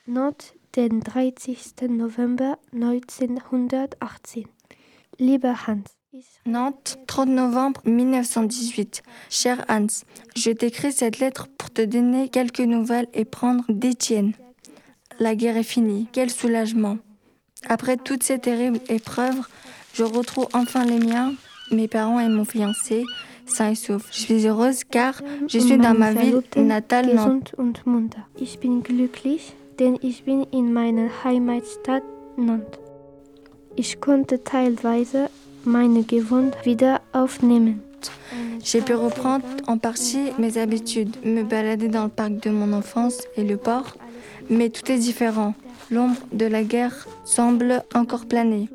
Nantes, den 30. November 1918. Lieber Hans. Nantes, 30 novembre 1918. Cher Hans, je t'écris cette lettre pour te donner quelques nouvelles et prendre d'Étienne. La guerre est finie, quel soulagement. Après toutes ces terribles épreuves, je retrouve enfin les miens, mes parents et mon fiancé, sains et saufs. Je suis heureuse car je suis dans ma ville natale Nantes. Gesund und munter. Ich bin glücklich, denn ich bin in meiner Heimatstadt Nantes. Ich konnte teilweise meine Gewohnheit wieder aufnehmen. J'ai pu reprendre en partie mes habitudes, me balader dans le parc de mon enfance et le port, mais tout est différent. L'ombre de la guerre semble encore planer.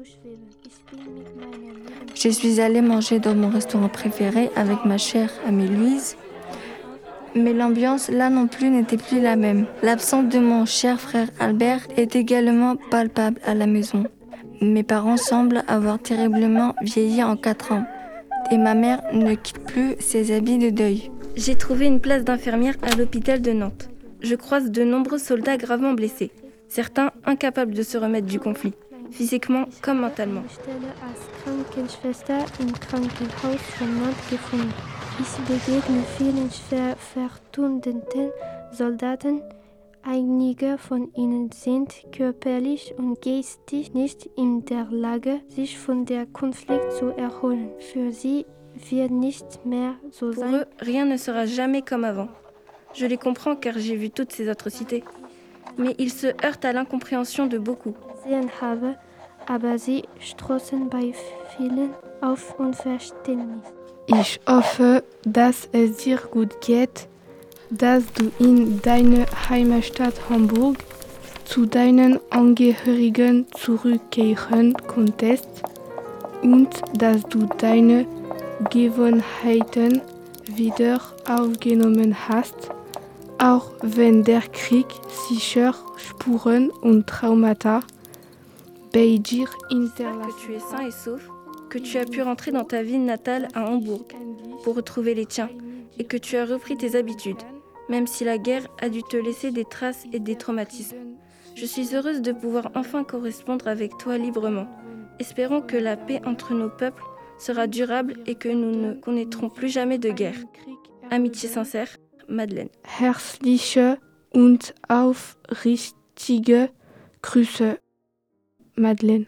Je suis allée manger dans mon restaurant préféré avec ma chère amie Louise, mais l'ambiance là non plus n'était plus la même. L'absence de mon cher frère Albert est également palpable à la maison. Mes parents semblent avoir terriblement vieilli en 4 ans et ma mère ne quitte plus ses habits de deuil. J'ai trouvé une place d'infirmière à l'hôpital de Nantes. Je croise de nombreux soldats gravement blessés, certains incapables de se remettre du conflit, physiquement comme mentalement. Ich stelle als Krankenschwester im Krankenhaus von Nantes gefunden. Ich begegne vielen schwer verwundeten Soldaten. Einige von ihnen sind körperlich und geistig nicht in der Lage, sich von der Konflikt zu erholen. Für sie wird nicht mehr so Pour sein. eux, rien ne sera jamais comme avant. Je les comprends car j'ai vu toutes ces atrocités. Mais ils se heurtent à l'incompréhension de beaucoup. Gesehen habe, aber sie stoßen bei vielen auf Unverständnis. Ich hoffe, dass es dir gut geht, dass du in deine Heimatstadt Hamburg zu deinen Angehörigen zurückkehren konntest und dass du deine Gewohnheiten wieder aufgenommen hast, auch wenn der Krieg sicher Spuren und Traumata bei dir hinterlassen. Que tu es sain et sauf, que tu as pu rentrer dans ta ville natale à Hambourg pour retrouver les tiens et que tu as repris tes habitudes, même si la guerre a dû te laisser des traces et des traumatismes. Je suis heureuse de pouvoir enfin correspondre avec toi librement. Espérons que la paix entre nos peuples sera durable et que nous ne connaîtrons plus jamais de guerre. Amitié sincère, Madeleine. Herzliche und aufrichtige Grüße, Madeleine.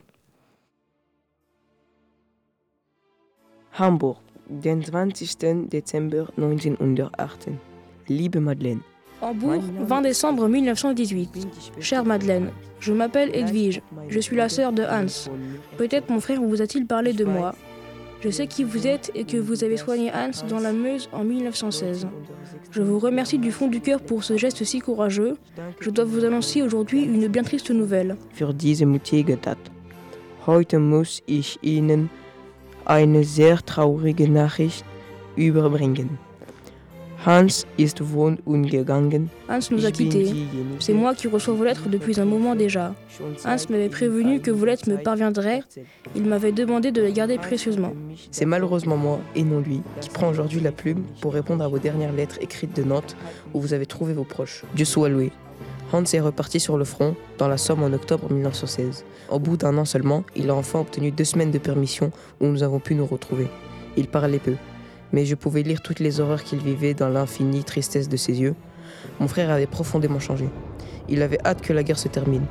Hamburg, den 20. Dezember 1918. Liebe Madeleine, Hambourg, 20 décembre 1918. Chère Madeleine, je m'appelle Edwige, je suis la sœur de Hans. Peut-être mon frère vous a-t-il parlé de moi. Je sais qui vous êtes et que vous avez soigné Hans dans la Meuse en 1916. Je vous remercie du fond du cœur pour ce geste si courageux. Je dois vous annoncer aujourd'hui une bien triste nouvelle. für diese mutige Tat. Heute muss ich Ihnen eine sehr traurige Nachricht überbringen. Hans ist von uns gegangen. Hans nous a quittés. C'est moi qui reçois vos lettres depuis un moment déjà. Hans m'avait prévenu que vos lettres me parviendraient. Il m'avait demandé de les garder précieusement. C'est malheureusement moi, et non lui, qui prend aujourd'hui la plume pour répondre à vos dernières lettres écrites de Nantes où vous avez trouvé vos proches. Dieu soit loué. Hans est reparti sur le front, dans la Somme en octobre 1916. Au bout d'un an seulement, il a enfin obtenu 2 semaines de permission où nous avons pu nous retrouver. Il parlait peu, mais je pouvais lire toutes les horreurs qu'il vivait dans l'infinie tristesse de ses yeux. Mon frère avait profondément changé. Il avait hâte que la guerre se termine.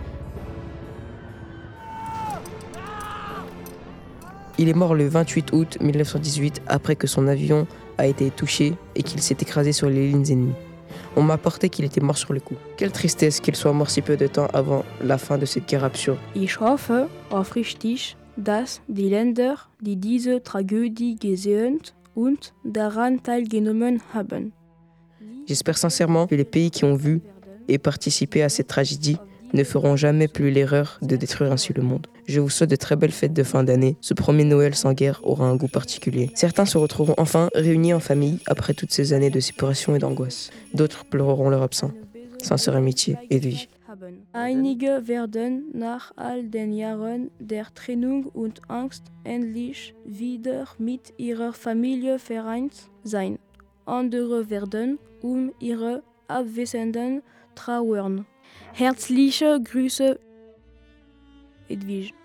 Il est mort le 28 août 1918 après que son avion a été touché et qu'il s'est écrasé sur les lignes ennemies. On m'a apporté qu'il était mort sur le coup. Quelle tristesse qu'il soit mort si peu de temps avant la fin de cette guerre absurde. Ich hoffe aufrichtig, dass die Länder, die diese Tragödie gesehen und daran teilgenommen haben. J'espère sincèrement que les pays qui ont vu et participé à cette tragédie ne feront jamais plus l'erreur de détruire ainsi le monde. Je vous souhaite de très belles fêtes de fin d'année. Ce premier Noël sans guerre aura un goût particulier. Certains se retrouveront enfin réunis en famille après toutes ces années de séparation et d'angoisse. D'autres pleureront leur absent. Sincère amitié, Edwige. Einige werden nach all den Jahren der Trennung und Angst endlich wieder mit ihrer Familie vereint sein. Andere werden ihre Abwesenden trauern. Herzliche Grüße, Edwige.